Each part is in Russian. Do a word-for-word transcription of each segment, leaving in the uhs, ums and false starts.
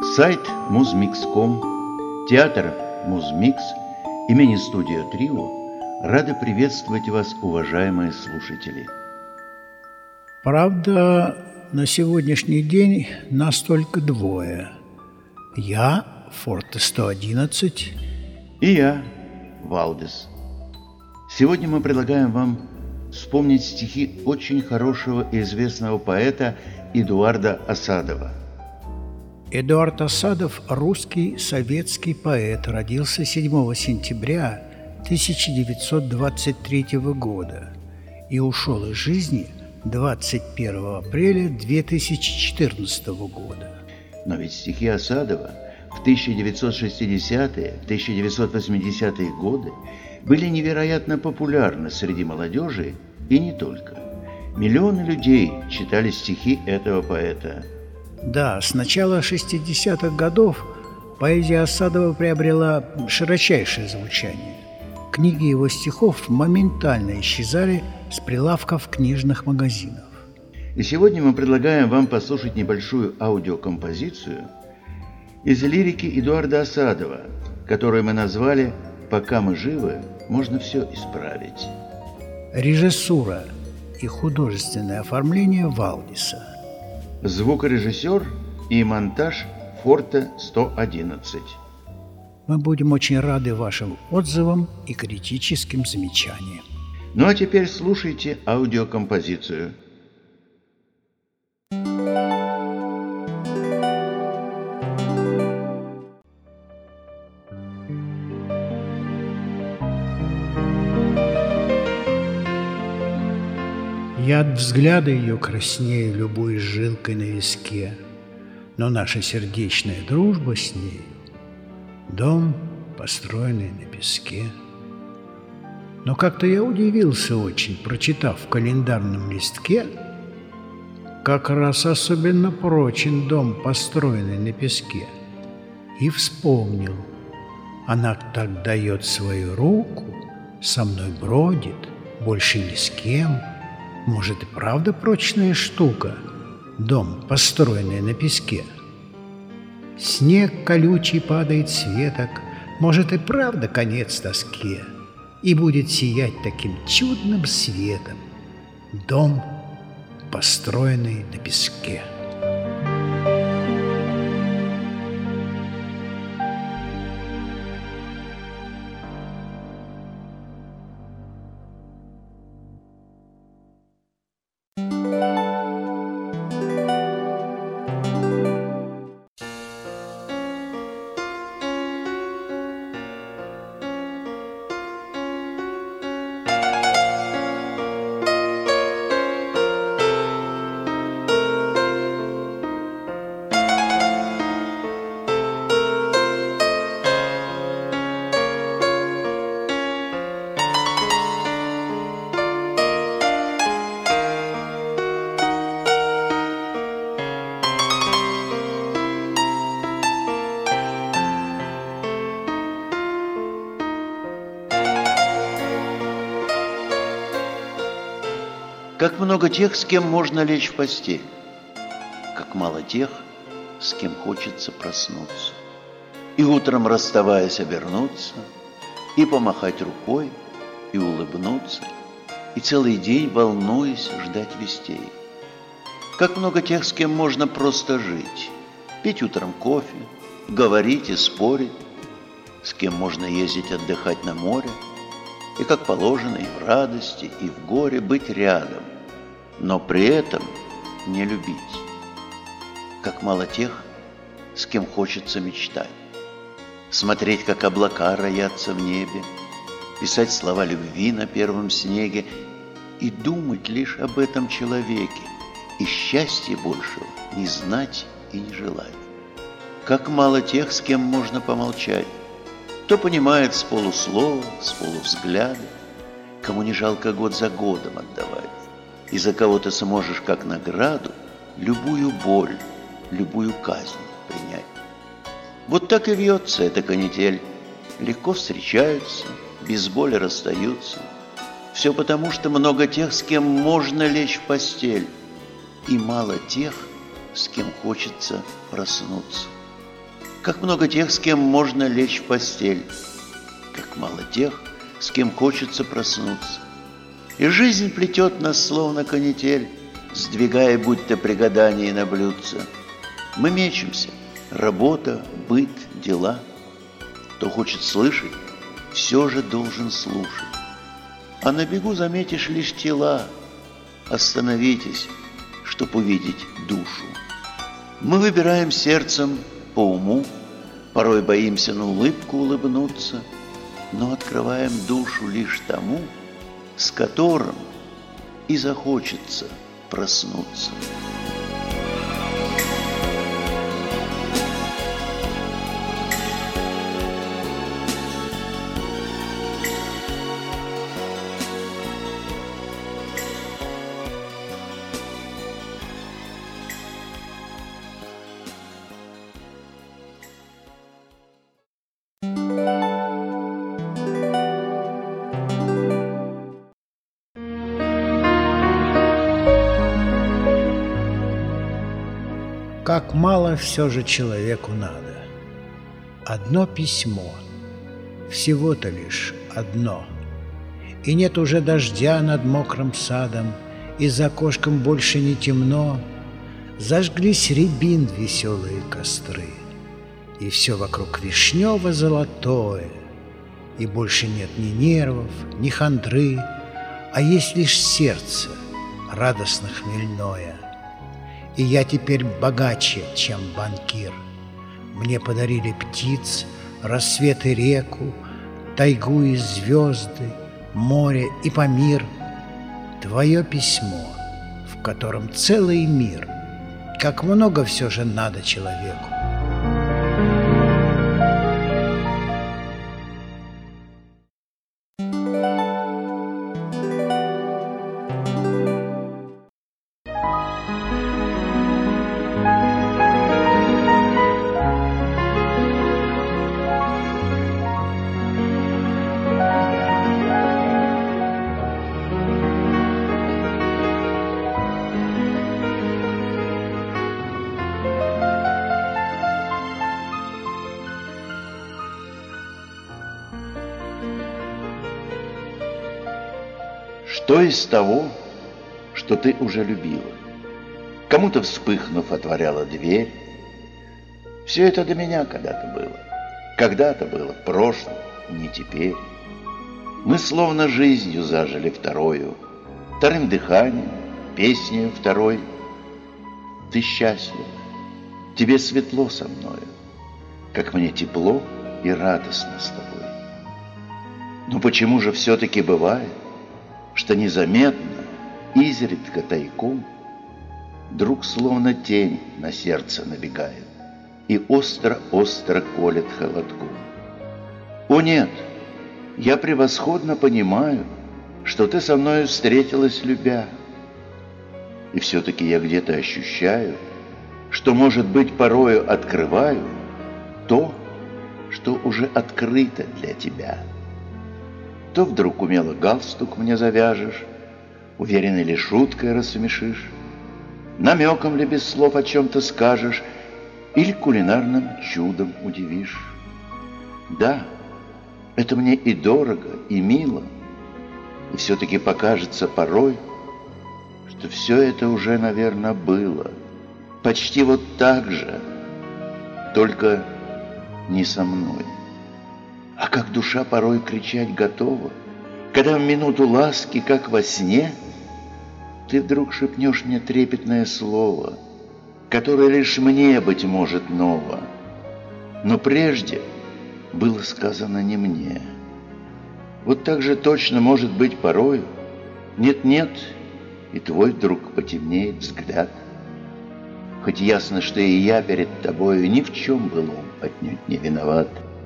Сайт музмикс точка ком, театр «Музмикс» и мини-студия «Трио» рады приветствовать вас, уважаемые слушатели. Правда, на сегодняшний день нас только двое. Я, Форте сто одиннадцать, И я, Валдес. Сегодня мы предлагаем вам вспомнить стихи очень хорошего и известного поэта Эдуарда Асадова. Эдуард Асадов – русский советский поэт, родился седьмого сентября тысяча девятьсот двадцать третьего года и ушел из жизни двадцать первого апреля две тысячи четырнадцатого года. Но ведь стихи Асадова в тысяча девятьсот шестидесятые - тысяча девятьсот восьмидесятые годы были невероятно популярны среди молодежи и не только. Миллионы людей читали стихи этого поэта. Да, с начала шестидесятых годов поэзия Асадова приобрела широчайшее звучание. Книги его стихов моментально исчезали с прилавков книжных магазинов. И сегодня мы предлагаем вам послушать небольшую аудиокомпозицию из лирики Эдуарда Асадова, которую мы назвали «Пока мы живы, можно все исправить». Режиссура и художественное оформление Валдиса. Звукорежиссер и монтаж Форте сто одиннадцать. Мы будем очень рады вашим отзывам и критическим замечаниям. Ну а теперь слушайте аудиокомпозицию. Я от взгляда ее краснею любой жилкой на виске, но наша сердечная дружба с ней — дом, построенный на песке. Но как-то я удивился очень, прочитав в календарном листке, как раз особенно прочен дом, построенный на песке, и вспомнил, она так дает свою руку, со мной бродит, больше ни с кем. Может, и правда прочная штука, дом, построенный на песке? Снег колючий падает с веток, может, и правда конец тоске, и будет сиять таким чудным светом дом, построенный на песке. Как много тех, с кем можно лечь в постель, как мало тех, с кем хочется проснуться. И утром, расставаясь, обернуться, и помахать рукой, и улыбнуться, и целый день, волнуясь, ждать вестей. Как много тех, с кем можно просто жить, пить утром кофе, говорить и спорить, с кем можно ездить отдыхать на море, и, как положено, и в радости, и в горе быть рядом, но при этом не любить. Как мало тех, с кем хочется мечтать, смотреть, как облака роятся в небе, писать слова любви на первом снеге и думать лишь об этом человеке, и счастья большего не знать и не желать. Как мало тех, с кем можно помолчать, кто понимает с полуслова, с полувзгляда, кому не жалко год за годом отдавать, и за кого ты сможешь как награду любую боль, любую казнь принять. Вот так и вьется эта канитель, легко встречаются, без боли расстаются. Все потому, что много тех, с кем можно лечь в постель, и мало тех, с кем хочется проснуться. Как много тех, с кем можно лечь в постель, как мало тех, с кем хочется проснуться. И жизнь плетет нас, словно канитель, сдвигая, будто при гадании на блюдце. Мы мечемся: работа, быт, дела. Кто хочет слышать, все же должен слушать. А на бегу заметишь лишь тела. Остановитесь, чтоб увидеть душу. Мы выбираем сердцем по уму, порой боимся на улыбку улыбнуться, но открываем душу лишь тому, с которым и захочется проснуться. Как мало все же человеку надо. Одно письмо, всего-то лишь одно. И нет уже дождя над мокрым садом, и за окошком больше не темно. Зажглись рябин веселые костры, и все вокруг вишнево-золотое, и больше нет ни нервов, ни хандры, а есть лишь сердце радостно-хмельное. И я теперь богаче, чем банкир. Мне подарили птиц, рассвет и реку, тайгу и звезды, море и Памир. Твое письмо, в котором целый мир. Как много все же надо человеку. Что из того, что ты уже любила? Кому-то, вспыхнув, отворяла дверь. Все это до меня когда-то было. Когда-то было, в прошлом, не теперь. Мы словно жизнью зажили второю, вторым дыханием, песнею второй. Ты счастлива, тебе светло со мною, как мне тепло и радостно с тобой. Но почему же все-таки бывает, что незаметно, изредка тайком, вдруг словно тень на сердце набегает и остро-остро колет холодком? О нет, я превосходно понимаю, что ты со мною встретилась, любя, и все-таки я где-то ощущаю, что, может быть, порою открываю то, что уже открыто для тебя. То вдруг умело галстук мне завяжешь, уверенной ли шуткой рассмешишь, намеком ли без слов о чем-то скажешь, или кулинарным чудом удивишь. Да, это мне и дорого, и мило, и все-таки покажется порой, что все это уже, наверное, было, почти вот так же, только не со мной. А как душа порой кричать готова, когда в минуту ласки, как во сне, ты вдруг шепнешь мне трепетное слово, которое лишь мне, быть может, ново, но прежде было сказано не мне. Вот так же точно может быть порою. Нет-нет, и твой вдруг потемнеет взгляд. Хоть ясно, что и я перед тобою ни в чем былом отнюдь не виноват.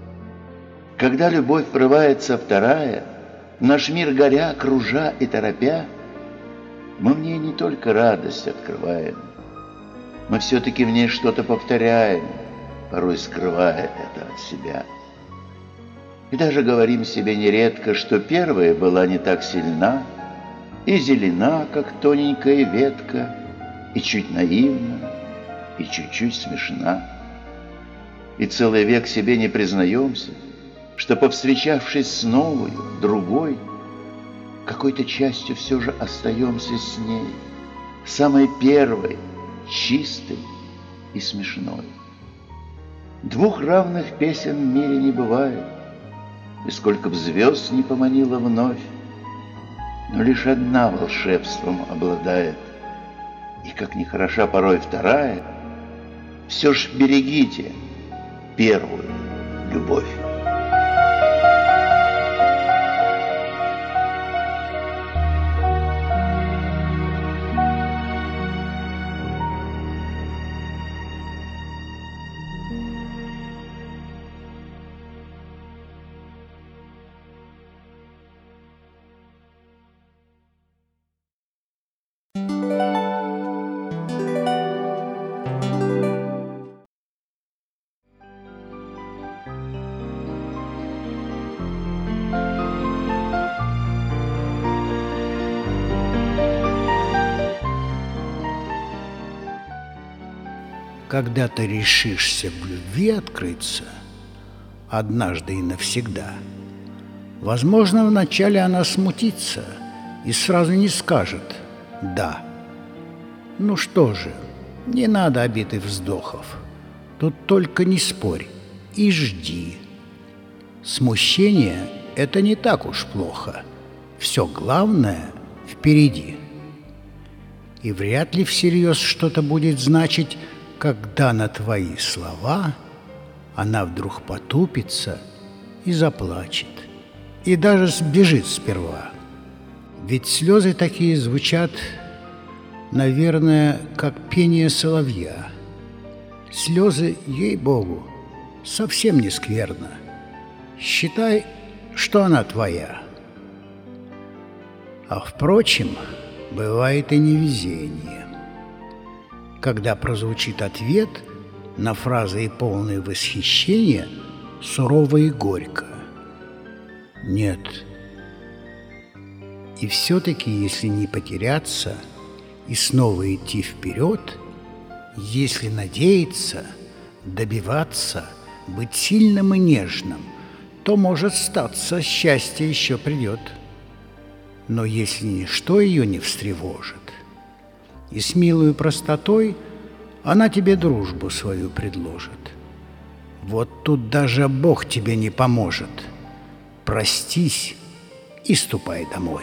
Когда любовь врывается вторая, в наш мир горя, кружа и торопя, мы в ней не только радость открываем, мы все-таки в ней что-то повторяем, порой скрывая это от себя. И даже говорим себе нередко, что первая была не так сильна и зелена, как тоненькая ветка, и чуть наивна, и чуть-чуть смешна. и целый век себе не признаемся, что, повстречавшись с новой, другой, какой-то частью все же остаемся с ней, самой первой, чистой и смешной. Двух равных песен в мире не бывает, и сколько б звезд не поманила вновь, но лишь одна волшебством обладает, и как ни хороша порой вторая, все ж берегите первую любовь. Когда ты решишься в любви открыться, однажды и навсегда, возможно, вначале она смутится и сразу не скажет «да». Ну что же, не надо обид и вздохов, тут только не спорь и жди. Смущение — это не так уж плохо, все главное впереди. И вряд ли всерьез что-то будет значить, когда на твои слова она вдруг потупится и заплачет, и даже сбежит сперва. Ведь слезы такие звучат, наверное, как пение соловья. Слезы, ей-богу, совсем не скверно. Считай, что она твоя. А впрочем, бывает и невезение. Когда прозвучит ответ на фразы, полные восхищения, сурово и горько. Нет. И все-таки, если не потеряться и снова идти вперед, если надеяться, добиваться, быть сильным и нежным, то, может статься, счастье еще придет. Но если ничто ее не встревожит, и с милой простотой она тебе дружбу свою предложит. Вот тут даже Бог тебе не поможет. Простись и ступай домой.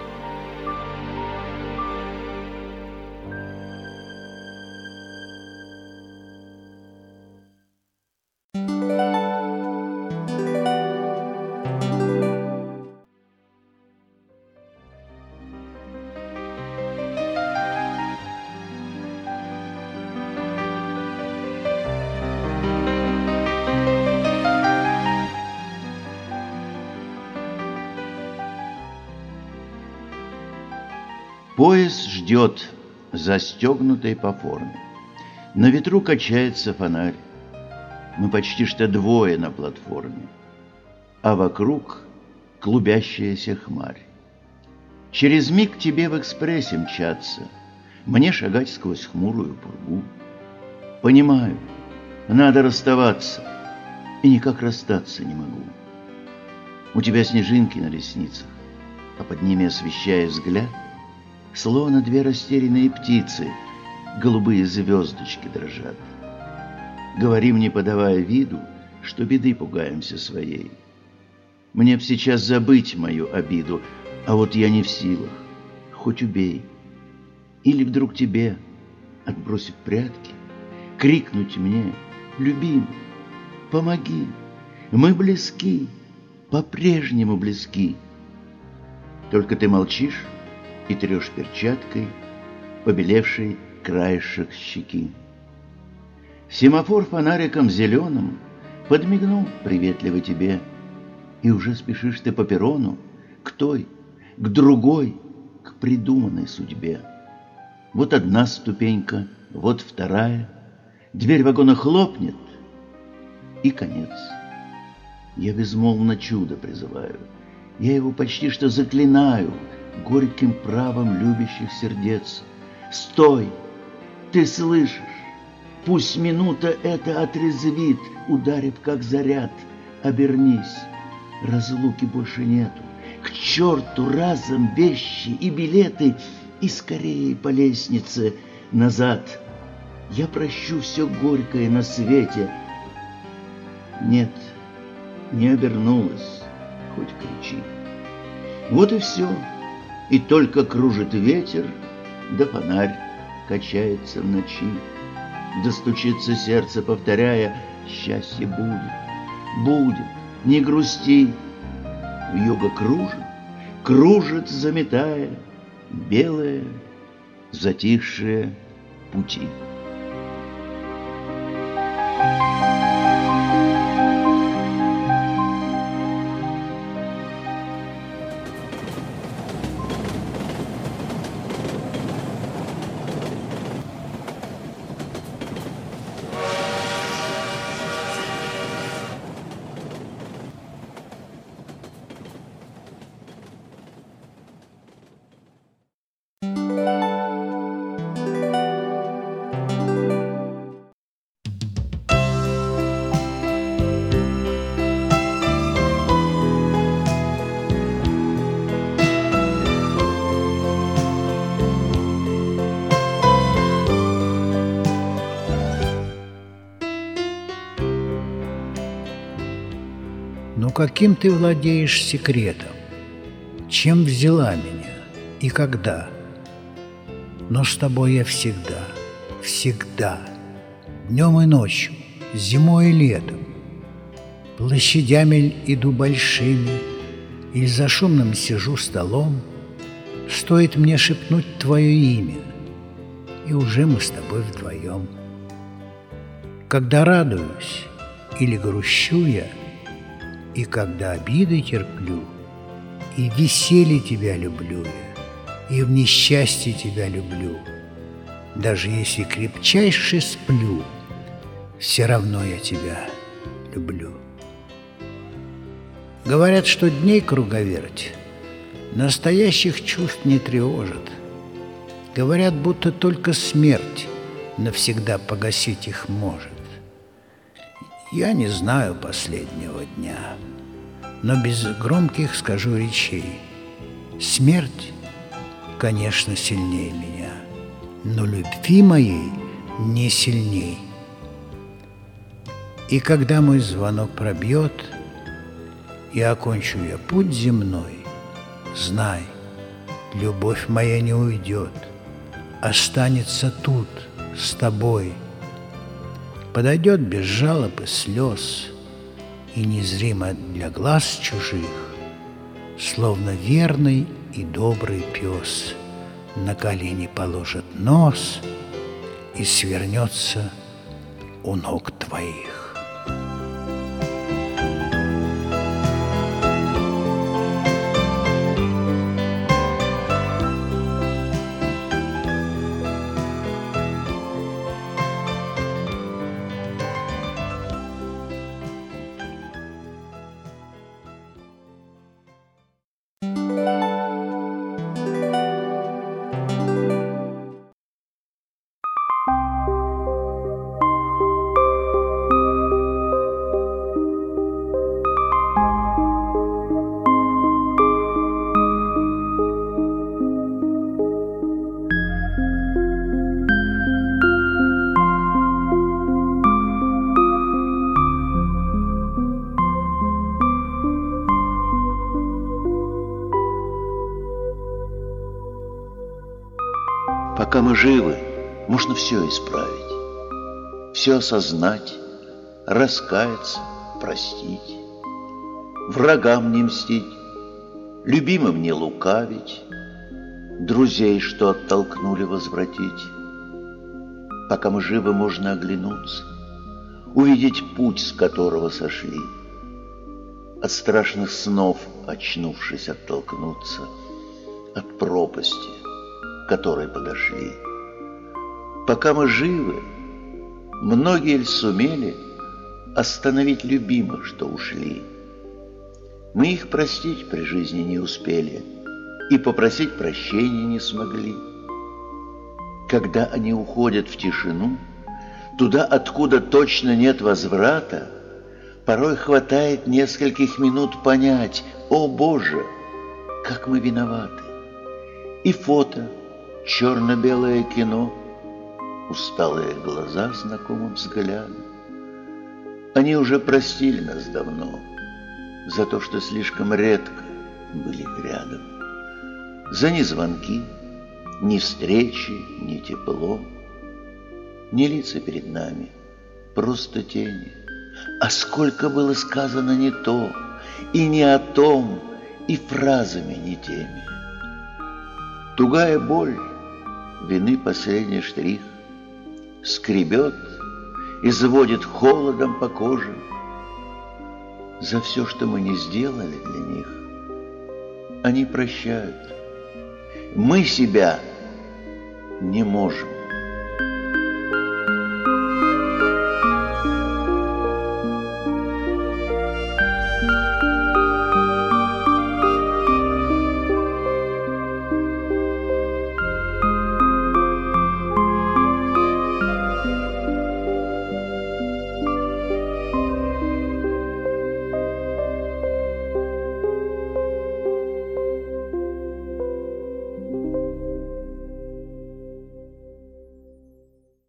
Поезд ждет, застегнутый по форме. На ветру качается фонарь. Мы почти что двое на платформе, а вокруг клубящаяся хмарь. Через миг тебе в экспрессе мчаться, мне шагать сквозь хмурую пургу. Понимаю, надо расставаться, и никак расстаться не могу. У тебя снежинки на ресницах, а под ними, освещая взгляд, словно две растерянные птицы, голубые звездочки дрожат. Говорим, не подавая виду, что беды пугаемся своей. Мне б сейчас забыть мою обиду, а вот я не в силах, хоть убей. Или вдруг тебе, отбросив прятки, крикнуть мне: любимый, помоги, мы близки, по-прежнему близки. Только ты молчишь и трешь перчаткой побелевший краешек щеки. Семафор фонариком зеленым подмигнул приветливо тебе, и уже спешишь ты по перрону к той, к другой, к придуманной судьбе. Вот одна ступенька, вот вторая, дверь вагона хлопнет, и конец. Я безмолвно чудо призываю, я его почти что заклинаю горьким правом любящих сердец. Стой! Ты слышишь? Пусть минута эта отрезвит, ударит, как заряд. Обернись, разлуки больше нету. К черту разом вещи и билеты, и скорее по лестнице назад. Я прощу все горькое на свете. Нет, не обернулась, хоть кричи. Вот и все, и только кружит ветер, да фонарь качается в ночи. Достучится сердце, повторяя: счастье будет, будет, не грусти. Вьюга кружит, кружит, заметая белые, затихшие пути. Но каким ты владеешь секретом? Чем взяла меня и когда? Но с тобой я всегда, всегда, днем и ночью, зимой и летом. Площадями иду большими, или за шумным сижу столом. Стоит мне шепнуть твое имя, и уже мы с тобой вдвоем. Когда радуюсь или грущу я, и когда обиды терплю, и в веселье тебя люблю я, и в несчастье тебя люблю. Даже если крепчайше сплю, все равно я тебя люблю. Говорят, что дней круговерть настоящих чувств не тревожит. Говорят, будто только смерть навсегда погасить их может. Я не знаю последнего дня, но без громких скажу речей. Смерть, конечно, сильнее меня, но любви моей не сильней. И когда мой звонок пробьет, и окончу я путь земной, знай, любовь моя не уйдет, останется тут с тобой. Подойдет без жалоб и слез, и незримо для глаз чужих, словно верный и добрый пес, на колени положит нос и свернется у ног твоих. Пока мы живы, можно все исправить, все осознать, раскаяться, простить, врагам не мстить, любимым не лукавить, друзей, что оттолкнули, возвратить. Пока мы живы, можно оглянуться, увидеть путь, с которого сошли, от страшных снов, очнувшись, оттолкнуться, от пропасти, к которой подошли. Пока мы живы, многие ль сумели остановить любимых, что ушли. Мы их простить при жизни не успели и попросить прощения не смогли. Когда они уходят в тишину, Туда, откуда точно нет возврата, порой хватает нескольких минут понять: о Боже, как мы виноваты. И фото, черно-белое кино, усталые глаза знакомым взглядом. Они уже простили нас давно за то, что слишком редко были рядом. За ни звонки, ни встречи, ни тепло, ни лица перед нами, просто тени. А сколько было сказано не то, и не о том, и фразами не теми. Тугая боль, вины последний штрих, скребет, изводит холодом по коже. За все, что мы не сделали для них, они прощают. Мы себя не можем